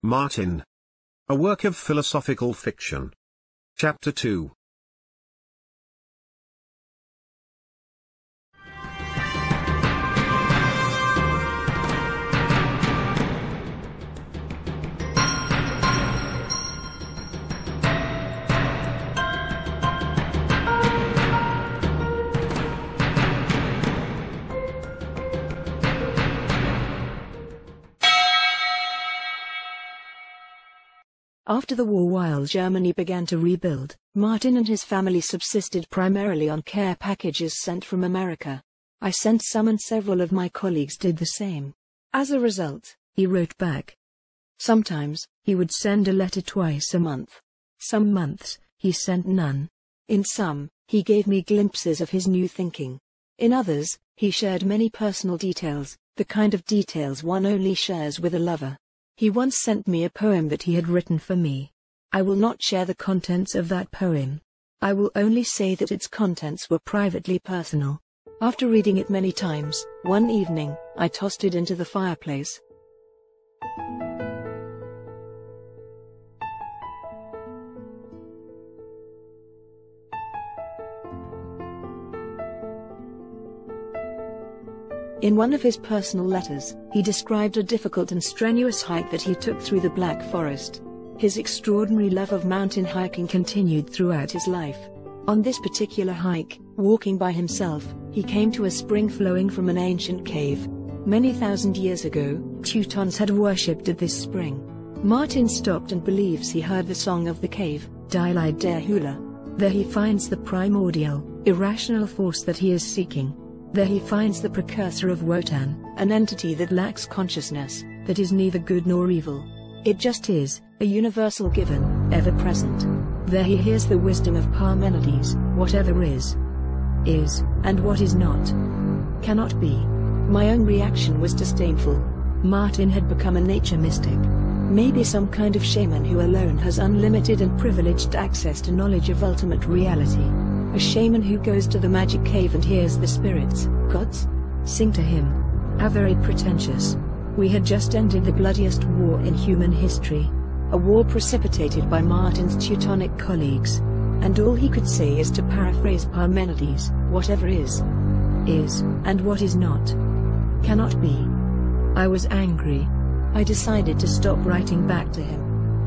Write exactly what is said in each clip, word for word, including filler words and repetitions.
Martin. A work of philosophical fiction. Chapter two. After the war, while Germany began to rebuild, Martin and his family subsisted primarily on care packages sent from America. I sent some and several of my colleagues did the same. As a result, he wrote back. Sometimes, he would send a letter twice a month. Some months, he sent none. In some, he gave me glimpses of his new thinking. In others, he shared many personal details, the kind of details one only shares with a lover. He once sent me a poem that he had written for me. I will not share the contents of that poem. I will only say that its contents were privately personal. After reading it many times, one evening, I tossed it into the fireplace. In one of his personal letters, he described a difficult and strenuous hike that he took through the Black Forest. His extraordinary love of mountain hiking continued throughout his life. On this particular hike, walking by himself, he came to a spring flowing from an ancient cave. Many thousand years ago, Teutons had worshipped at this spring. Martin stopped and believes he heard the song of the cave, Dili der Hula. There he finds the primordial, irrational force that he is seeking. There he finds the precursor of Wotan, an entity that lacks consciousness, that is neither good nor evil. It just is, a universal given, ever-present. There he hears the wisdom of Parmenides, whatever is, is, and what is not, cannot be. My own reaction was disdainful. Martin had become a nature mystic. Maybe some kind of shaman who alone has unlimited and privileged access to knowledge of ultimate reality. A shaman who goes to the magic cave and hears the spirits, gods, sing to him. How very pretentious. We had just ended the bloodiest war in human history. A war precipitated by Martin's Teutonic colleagues. And all he could say is to paraphrase Parmenides, whatever is, is, and what is not, cannot be. I was angry. I decided to stop writing back to him.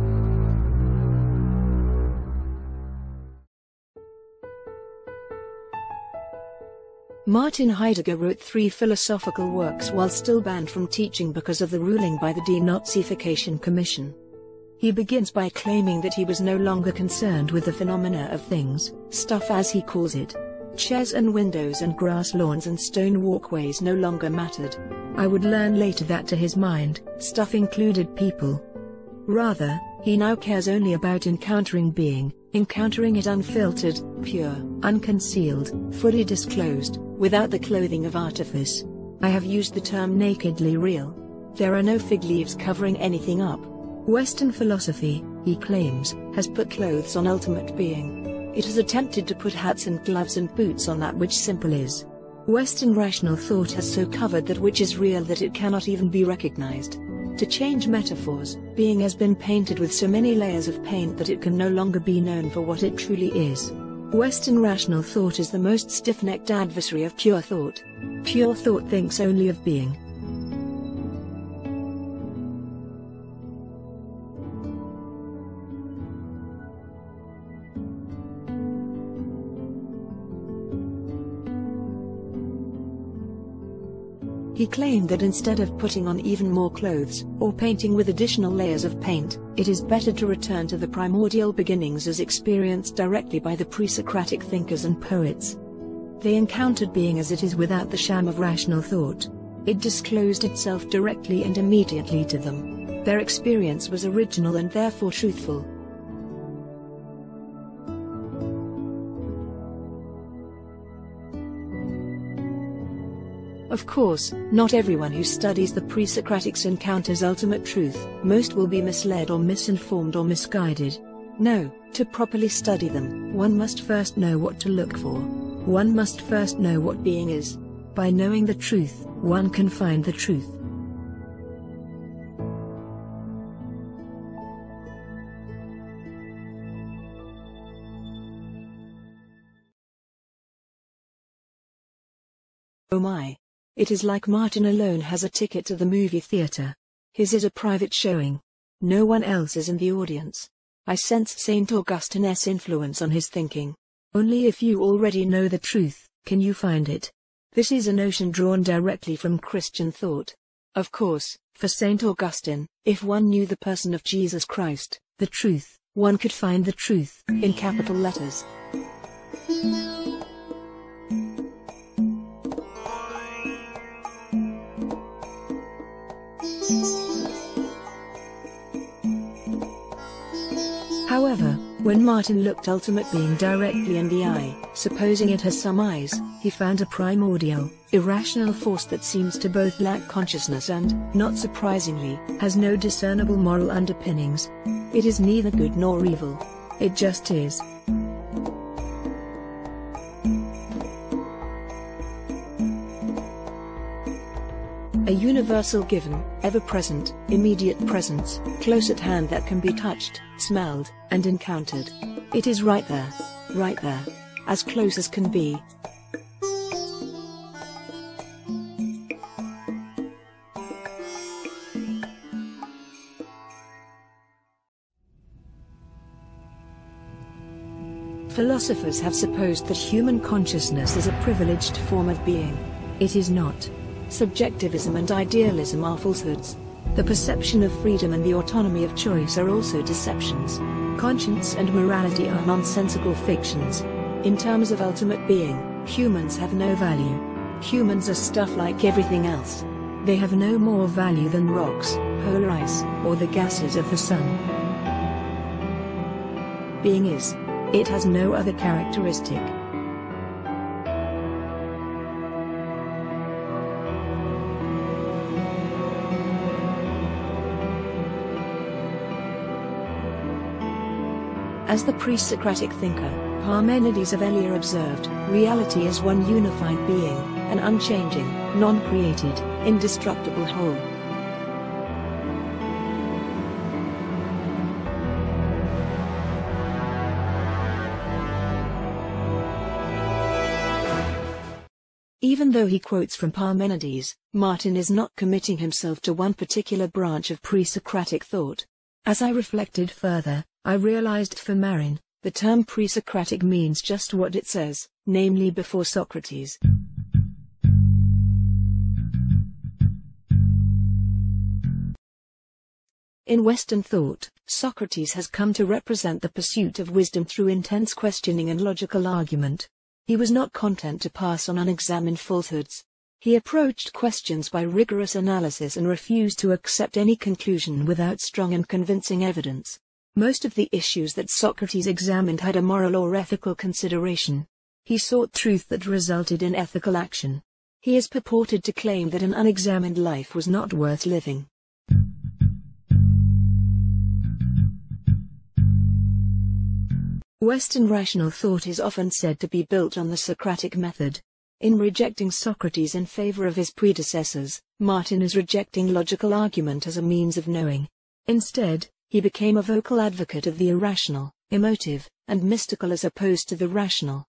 Martin Heidegger wrote three philosophical works while still banned from teaching because of the ruling by the Denazification Commission. He begins by claiming that he was no longer concerned with the phenomena of things, stuff as he calls it. Chairs and windows and grass lawns and stone walkways no longer mattered. I would learn later that to his mind, stuff included people. Rather, he now cares only about encountering being, encountering it unfiltered, pure, unconcealed, fully disclosed, without the clothing of artifice. I have used the term nakedly real. There are no fig leaves covering anything up. Western philosophy, he claims, has put clothes on ultimate being. It has attempted to put hats and gloves and boots on that which simple is. Western rational thought has so covered that which is real that it cannot even be recognized. To change metaphors, being has been painted with so many layers of paint that it can no longer be known for what it truly is. Western rational thought is the most stiff-necked adversary of pure thought. Pure thought thinks only of being. He claimed that instead of putting on even more clothes, or painting with additional layers of paint, it is better to return to the primordial beginnings as experienced directly by the pre-Socratic thinkers and poets. They encountered being as it is without the sham of rational thought. It disclosed itself directly and immediately to them. Their experience was original and therefore truthful. Of course, not everyone who studies the pre-Socratics encounters ultimate truth. Most will be misled or misinformed or misguided. No, to properly study them, one must first know what to look for. One must first know what being is. By knowing the truth, one can find the truth. Oh my. It is like Martin alone has a ticket to the movie theater. His is a private showing. No one else is in the audience. I sense Saint Augustine's influence on his thinking. Only if you already know the truth, can you find it. This is a notion drawn directly from Christian thought. Of course, for Saint Augustine, if one knew the person of Jesus Christ, the truth, one could find the truth, in capital letters. However, when Martin looked ultimate being directly in the eye, supposing it has some eyes, he found a primordial, irrational force that seems to both lack consciousness and, not surprisingly, has no discernible moral underpinnings. It is neither good nor evil. It just is. A universal given, ever-present, immediate presence, close at hand that can be touched, smelled, and encountered. It is right there. Right there. As close as can be. Philosophers have supposed that human consciousness is a privileged form of being. It is not. Subjectivism and idealism are falsehoods. The perception of freedom and the autonomy of choice are also deceptions. Conscience and morality are nonsensical fictions. In terms of ultimate being, humans have no value. Humans are stuff like everything else. They have no more value than rocks, polar ice, or the gases of the sun. Being is. It has no other characteristic. As the pre-Socratic thinker, Parmenides of Elea observed, reality is one unified being, an unchanging, non-created, indestructible whole. Even though he quotes from Parmenides, Martin is not committing himself to one particular branch of pre-Socratic thought. As I reflected further, I realized for Marin, the term pre-Socratic means just what it says, namely before Socrates. In Western thought, Socrates has come to represent the pursuit of wisdom through intense questioning and logical argument. He was not content to pass on unexamined falsehoods. He approached questions by rigorous analysis and refused to accept any conclusion without strong and convincing evidence. Most of the issues that Socrates examined had a moral or ethical consideration. He sought truth that resulted in ethical action. He is purported to claim that an unexamined life was not worth living. Western rational thought is often said to be built on the Socratic method. In rejecting Socrates in favor of his predecessors, Martin is rejecting logical argument as a means of knowing. Instead, he became a vocal advocate of the irrational, emotive, and mystical as opposed to the rational.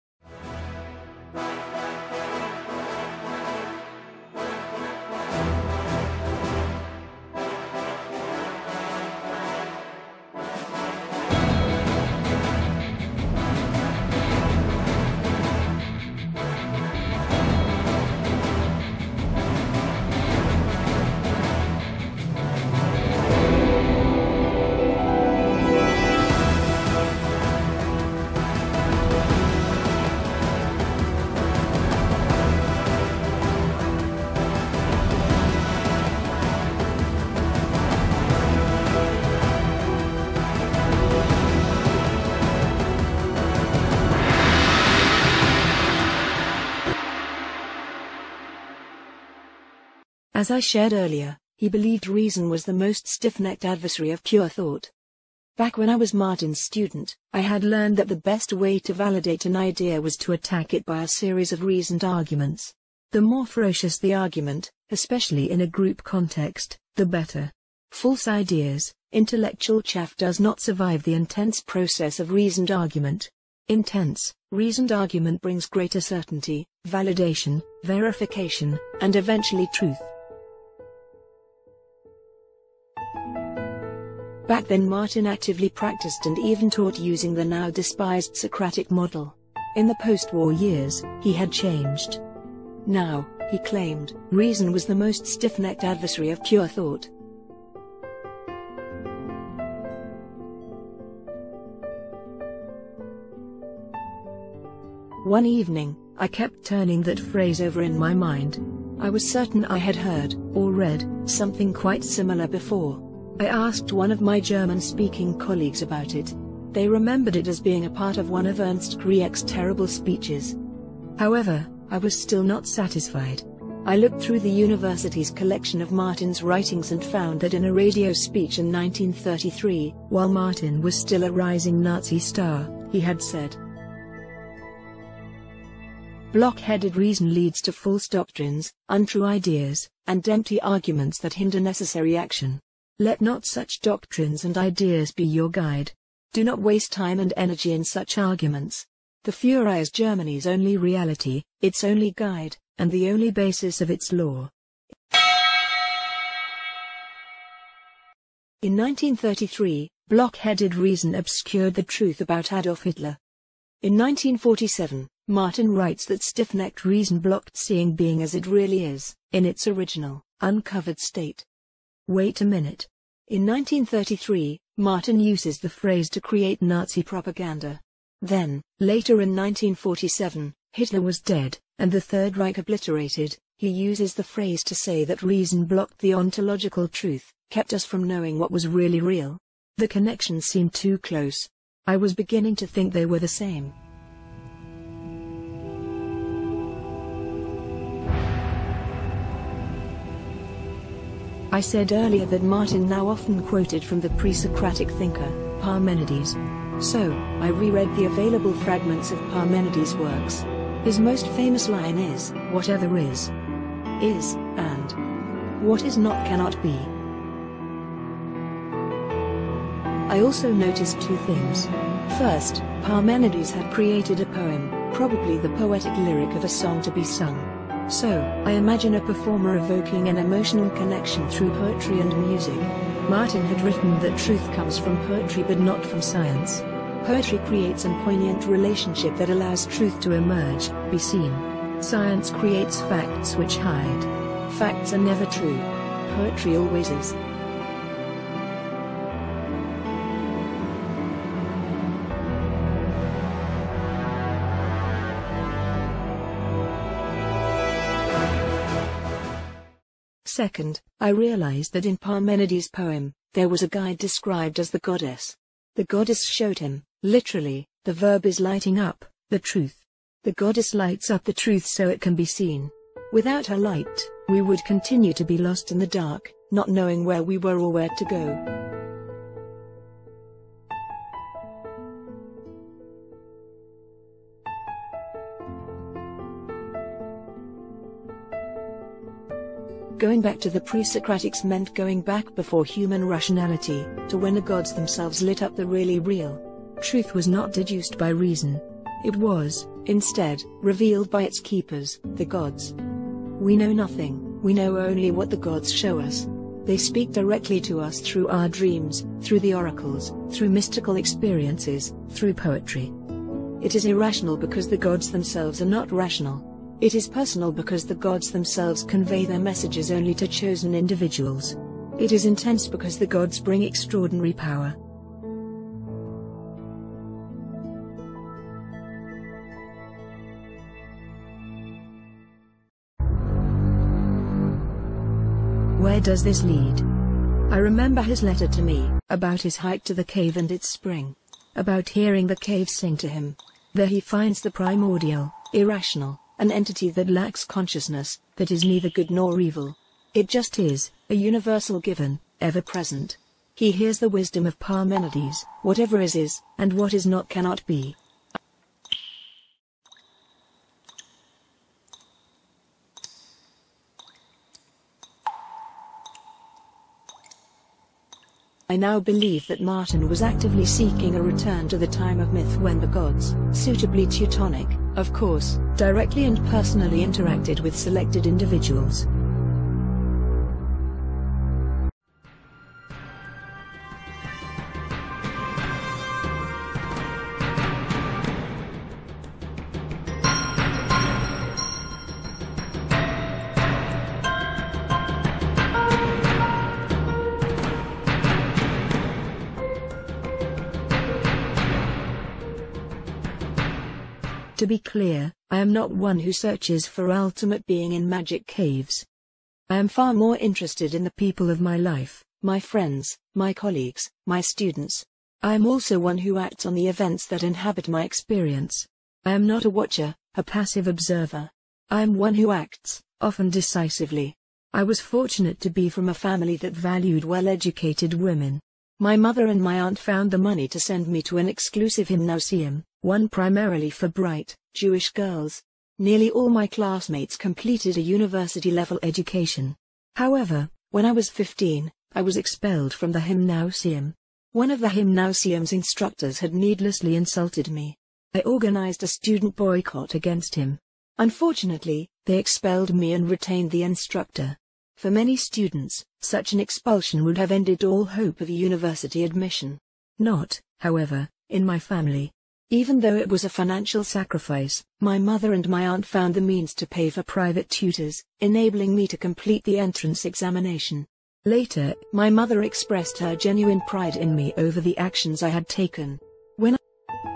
As I shared earlier, he believed reason was the most stiff-necked adversary of pure thought. Back when I was Martin's student, I had learned that the best way to validate an idea was to attack it by a series of reasoned arguments. The more ferocious the argument, especially in a group context, the better. False ideas, intellectual chaff does not survive the intense process of reasoned argument. Intense, reasoned argument brings greater certainty, validation, verification, and eventually truth. Back then Martin actively practiced and even taught using the now despised Socratic model. In the post-war years, he had changed. Now, he claimed, reason was the most stiff-necked adversary of pure thought. One evening, I kept turning that phrase over in my mind. I was certain I had heard, or read, something quite similar before. I asked one of my German-speaking colleagues about it. They remembered it as being a part of one of Ernst Kriech's terrible speeches. However, I was still not satisfied. I looked through the university's collection of Martin's writings and found that in a radio speech in nineteen thirty-three, while Martin was still a rising Nazi star, he had said, "Block-headed reason leads to false doctrines, untrue ideas, and empty arguments that hinder necessary action. Let not such doctrines and ideas be your guide. Do not waste time and energy in such arguments. The Führer is Germany's only reality, its only guide, and the only basis of its law." In nineteen thirty-three, block-headed reason obscured the truth about Adolf Hitler. In nineteen forty-seven, Martin writes that stiff-necked reason blocked seeing being as it really is, in its original, uncovered state. Wait a minute. In nineteen thirty-three, Martin uses the phrase to create Nazi propaganda. Then, later in nineteen forty-seven, Hitler was dead, and the Third Reich obliterated, he uses the phrase to say that reason blocked the ontological truth, kept us from knowing what was really real. The connection seemed too close. I was beginning to think they were the same. I said earlier that Martin now often quoted from the pre-Socratic thinker, Parmenides. So, I reread the available fragments of Parmenides' works. His most famous line is, "Whatever is, is, and what is not cannot be." I also noticed two things. First, Parmenides had created a poem, probably the poetic lyric of a song to be sung. So, I imagine a performer evoking an emotional connection through poetry and music. Martin had written that truth comes from poetry but not from science. Poetry creates a poignant relationship that allows truth to emerge, be seen. Science creates facts which hide. Facts are never true. Poetry always is. Second, I realized that in Parmenides' poem, there was a guide described as the goddess. The goddess showed him, literally, the verb is lighting up, the truth. The goddess lights up the truth so it can be seen. Without her light, we would continue to be lost in the dark, not knowing where we were or where to go. Going back to the pre-Socratics meant going back before human rationality, to when the gods themselves lit up the really real. Truth was not deduced by reason. It was, instead, revealed by its keepers, the gods. We know nothing, we know only what the gods show us. They speak directly to us through our dreams, through the oracles, through mystical experiences, through poetry. It is irrational because the gods themselves are not rational. It is personal because the gods themselves convey their messages only to chosen individuals. It is intense because the gods bring extraordinary power. Where does this lead? I remember his letter to me, about his hike to the cave and its spring. About hearing the cave sing to him. There he finds the primordial, irrational, an entity that lacks consciousness, that is neither good nor evil. It just is, a universal given, ever present. He hears the wisdom of Parmenides, whatever is is, and what is not cannot be. I now believe that Martin was actively seeking a return to the time of myth when the gods, suitably Teutonic, of course, directly and personally interacted with selected individuals. To be clear, I am not one who searches for ultimate being in magic caves. I am far more interested in the people of my life, my friends, my colleagues, my students. I am also one who acts on the events that inhabit my experience. I am not a watcher, a passive observer. I am one who acts, often decisively. I was fortunate to be from a family that valued well-educated women. My mother and my aunt found the money to send me to an exclusive gymnasium, one primarily for bright, Jewish girls. Nearly all my classmates completed a university-level education. However, when I was fifteen, I was expelled from the gymnasium. One of the gymnasium's instructors had needlessly insulted me. I organized a student boycott against him. Unfortunately, they expelled me and retained the instructor. For many students, such an expulsion would have ended all hope of a university admission. Not, however, in my family. Even though it was a financial sacrifice, my mother and my aunt found the means to pay for private tutors, enabling me to complete the entrance examination. Later, my mother expressed her genuine pride in me over the actions I had taken. When I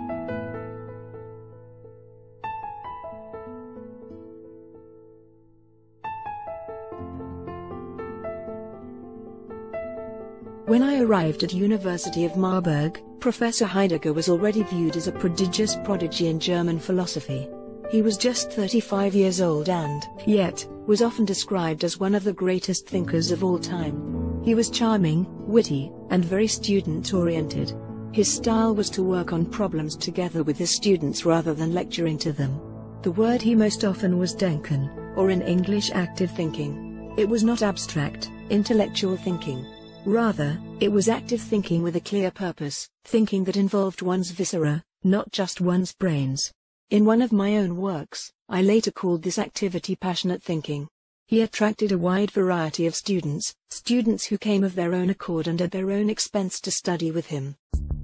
When I arrived at University of Marburg, Professor Heidegger was already viewed as a prodigious prodigy in German philosophy. He was just thirty-five years old and, yet, was often described as one of the greatest thinkers of all time. He was charming, witty, and very student-oriented. His style was to work on problems together with his students rather than lecturing to them. The word he most often was denken, or in English active thinking. It was not abstract, intellectual thinking. Rather, it was active thinking with a clear purpose, thinking that involved one's viscera, not just one's brains. In one of my own works, I later called this activity passionate thinking. He attracted a wide variety of students, students who came of their own accord and at their own expense to study with him.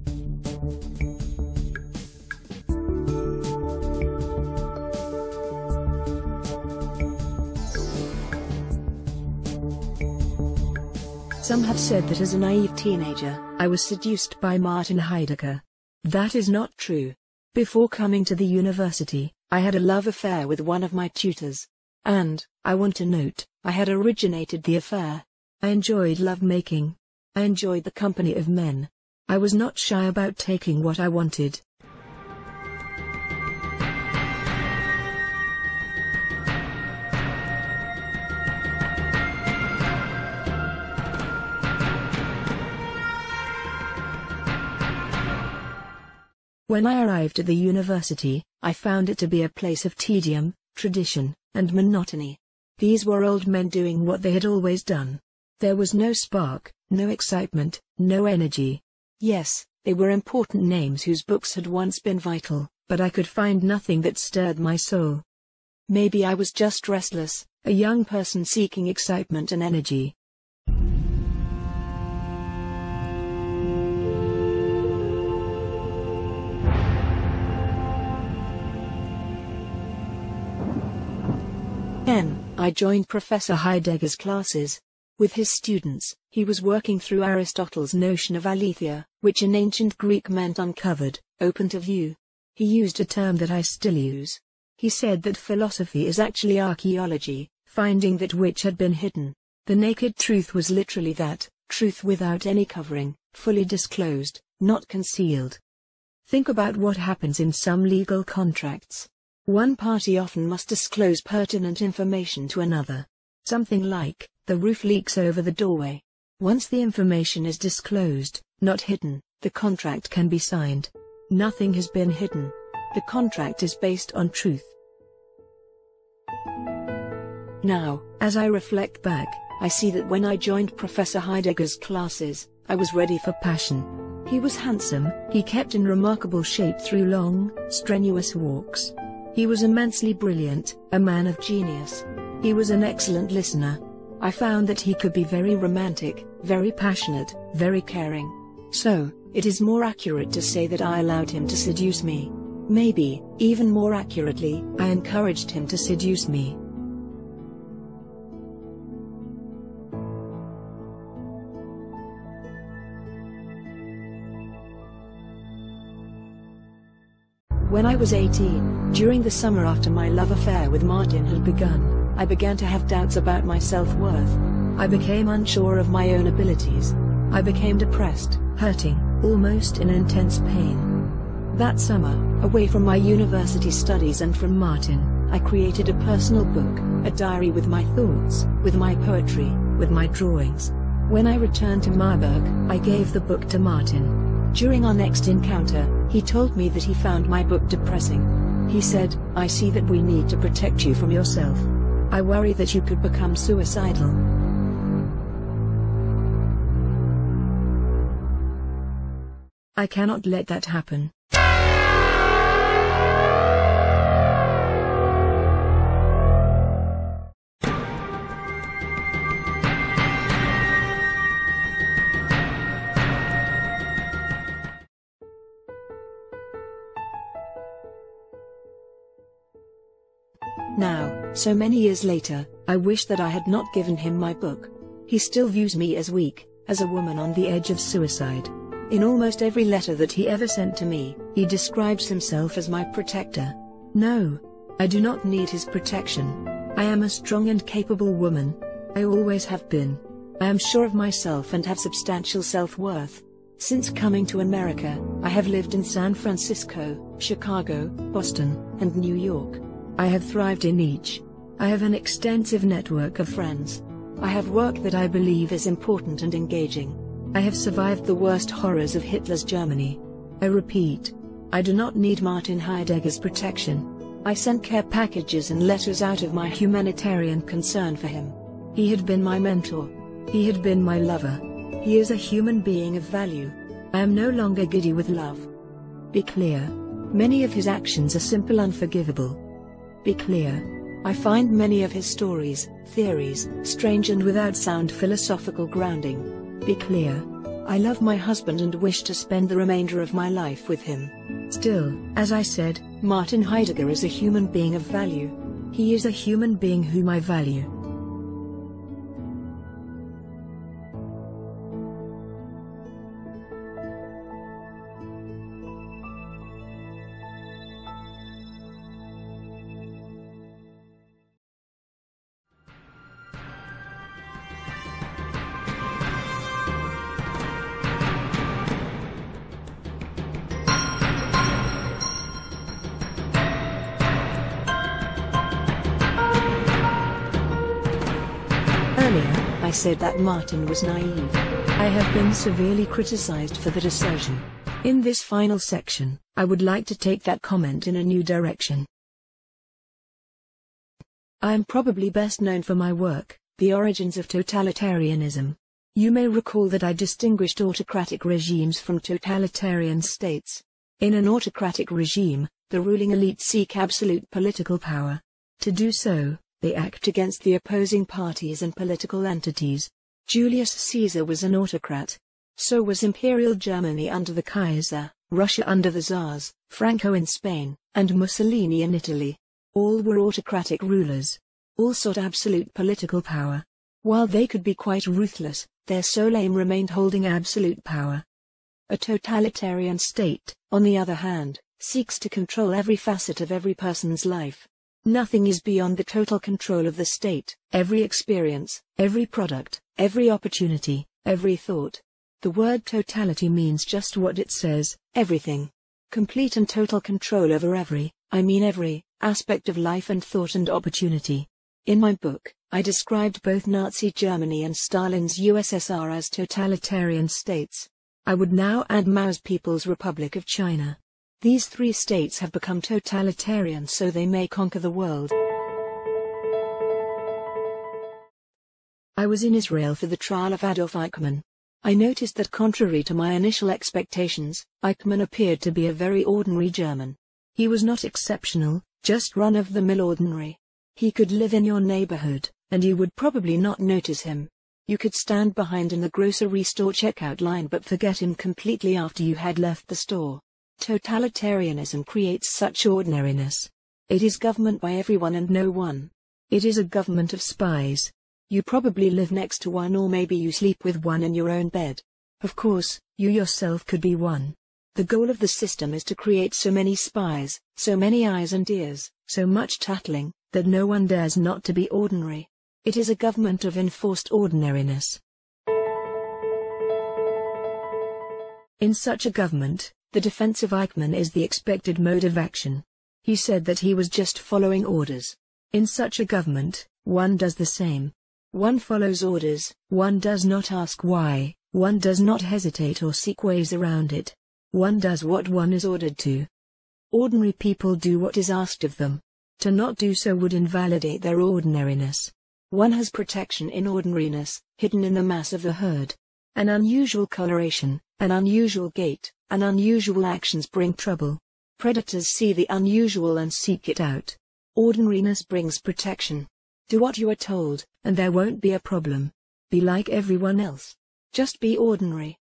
Some have said that as a naive teenager, I was seduced by Martin Heidegger. That is not true. Before coming to the university, I had a love affair with one of my tutors. And, I want to note, I had originated the affair. I enjoyed love-making. I enjoyed the company of men. I was not shy about taking what I wanted. When I arrived at the university, I found it to be a place of tedium, tradition, and monotony. These were old men doing what they had always done. There was no spark, no excitement, no energy. Yes, they were important names whose books had once been vital, but I could find nothing that stirred my soul. Maybe I was just restless, a young person seeking excitement and energy. Then, I joined Professor Heidegger's classes. With his students, he was working through Aristotle's notion of aletheia, which in ancient Greek meant uncovered, open to view. He used a term that I still use. He said that philosophy is actually archaeology, finding that which had been hidden. The naked truth was literally that, truth without any covering, fully disclosed, not concealed. Think about what happens in some legal contracts. One party often must disclose pertinent information to another. Something like, the roof leaks over the doorway. Once the information is disclosed, not hidden, the contract can be signed. Nothing has been hidden. The contract is based on truth. Now, as I reflect back, I see that when I joined Professor Heidegger's classes, I was ready for passion. He was handsome, he kept in remarkable shape through long, strenuous walks. He was immensely brilliant, a man of genius. He was an excellent listener. I found that he could be very romantic, very passionate, very caring. So, it is more accurate to say that I allowed him to seduce me. Maybe, even more accurately, I encouraged him to seduce me. When I was eighteen, during the summer after my love affair with Martin had begun, I began to have doubts about my self-worth. I became unsure of my own abilities. I became depressed, hurting, almost in intense pain. That summer, away from my university studies and from Martin, I created a personal book, a diary with my thoughts, with my poetry, with my drawings. When I returned to Marburg, I gave the book to Martin. During our next encounter, he told me that he found my book depressing. He said, "I see that we need to protect you from yourself. I worry that you could become suicidal." I cannot let that happen. Now, so many years later, I wish that I had not given him my book. He still views me as weak, as a woman on the edge of suicide. In almost every letter that he ever sent to me, he describes himself as my protector. No, I do not need his protection. I am a strong and capable woman. I always have been. I am sure of myself and have substantial self-worth. Since coming to America, I have lived in San Francisco, Chicago, Boston, and New York. I have thrived in each. I have an extensive network of friends. I have work that I believe is important and engaging. I have survived the worst horrors of Hitler's Germany. I repeat, I do not need Martin Heidegger's protection. I sent care packages and letters out of my humanitarian concern for him. He had been my mentor. He had been my lover. He is a human being of value. I am no longer giddy with love. Be clear. Many of his actions are simple, unforgivable. Be clear. I find many of his stories, theories, strange and without sound philosophical grounding. Be clear. I love my husband and wish to spend the remainder of my life with him. Still, as I said, Martin Heidegger is a human being of value. He is a human being whom I value. I said that Martin was naive. I have been severely criticized for that assertion. In this final section, I would like to take that comment in a new direction. I am probably best known for my work, The Origins of Totalitarianism. You may recall that I distinguished autocratic regimes from totalitarian states. In an autocratic regime, the ruling elite seek absolute political power. To do so, they act against the opposing parties and political entities. Julius Caesar was an autocrat. So was Imperial Germany under the Kaiser, Russia under the Tsars, Franco in Spain, and Mussolini in Italy. All were autocratic rulers. All sought absolute political power. While they could be quite ruthless, their sole aim remained holding absolute power. A totalitarian state, on the other hand, seeks to control every facet of every person's life. Nothing is beyond the total control of the state. Every experience, every product, every opportunity, every thought. The word totality means just what it says, everything. Complete and total control over every, I mean every, aspect of life and thought and opportunity. In my book, I described both Nazi Germany and Stalin's U S S R as totalitarian states. I would now add Mao's People's Republic of China. These three states have become totalitarian so they may conquer the world. I was in Israel for the trial of Adolf Eichmann. I noticed that contrary to my initial expectations, Eichmann appeared to be a very ordinary German. He was not exceptional, just run-of-the-mill ordinary. He could live in your neighborhood, and you would probably not notice him. You could stand behind in the grocery store checkout line but forget him completely after you had left the store. Totalitarianism creates such ordinariness. It is government by everyone and no one. It is a government of spies. You probably live next to one, or maybe you sleep with one in your own bed. Of course, you yourself could be one. The goal of the system is to create so many spies, so many eyes and ears, so much tattling, that no one dares not to be ordinary. It is a government of enforced ordinariness. In such a government, the defense of Eichmann is the expected mode of action. He said that he was just following orders. In such a government, one does the same. One follows orders, one does not ask why, one does not hesitate or seek ways around it. One does what one is ordered to. Ordinary people do what is asked of them. To not do so would invalidate their ordinariness. One has protection in ordinariness, hidden in the mass of the herd. An unusual coloration, an unusual gait, and unusual actions bring trouble. Predators see the unusual and seek it out. Ordinariness brings protection. Do what you are told, and there won't be a problem. Be like everyone else. Just be ordinary.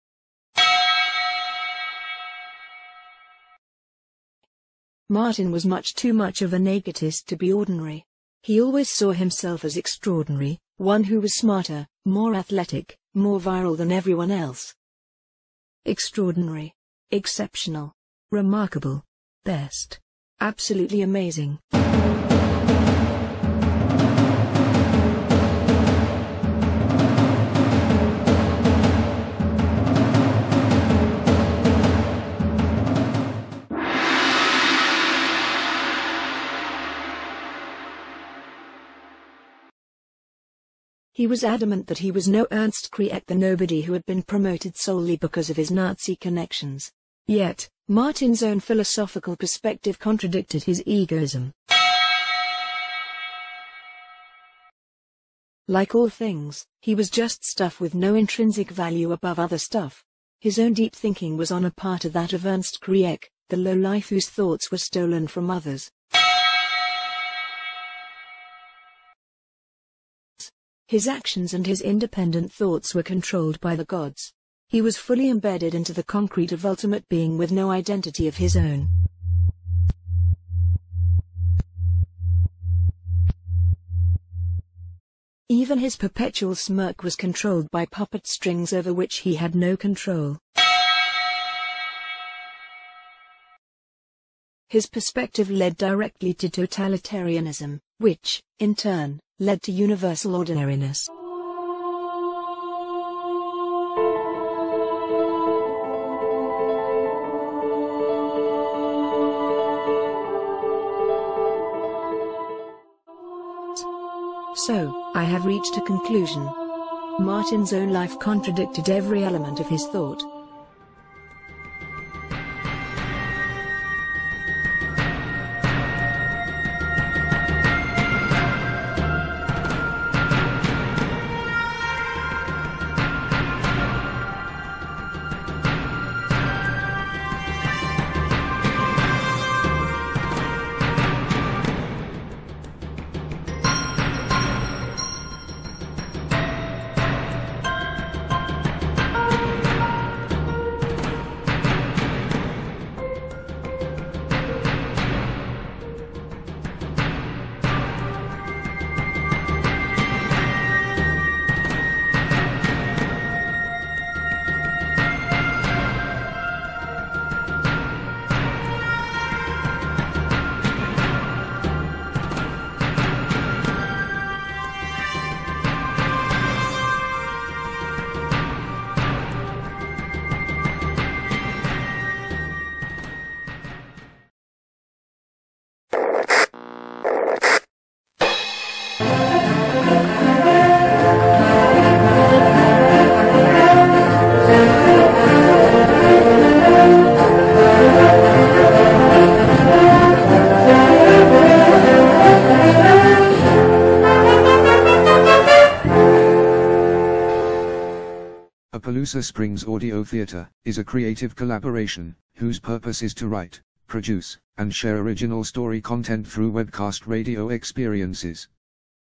Martin was much too much of a negotist to be ordinary. He always saw himself as extraordinary, one who was smarter, more athletic, more virile than everyone else. Extraordinary. Exceptional. Remarkable. Best. Absolutely amazing. He was adamant that he was no Ernst Kriek, the nobody who had been promoted solely because of his Nazi connections. Yet, Martin's own philosophical perspective contradicted his egoism. Like all things, he was just stuff with no intrinsic value above other stuff. His own deep thinking was on a part of that of Ernst Kriek, the lowlife whose thoughts were stolen from others. His actions and his independent thoughts were controlled by the gods. He was fully embedded into the concrete of ultimate being with no identity of his own. Even his perpetual smirk was controlled by puppet strings over which he had no control. His perspective led directly to totalitarianism, which, in turn, led to universal ordinariness. So, I have reached a conclusion. Martin's own life contradicted every element of his thought. Appaloosa Springs Audio Theater is a creative collaboration whose purpose is to write, produce, and share original story content through webcast radio experiences.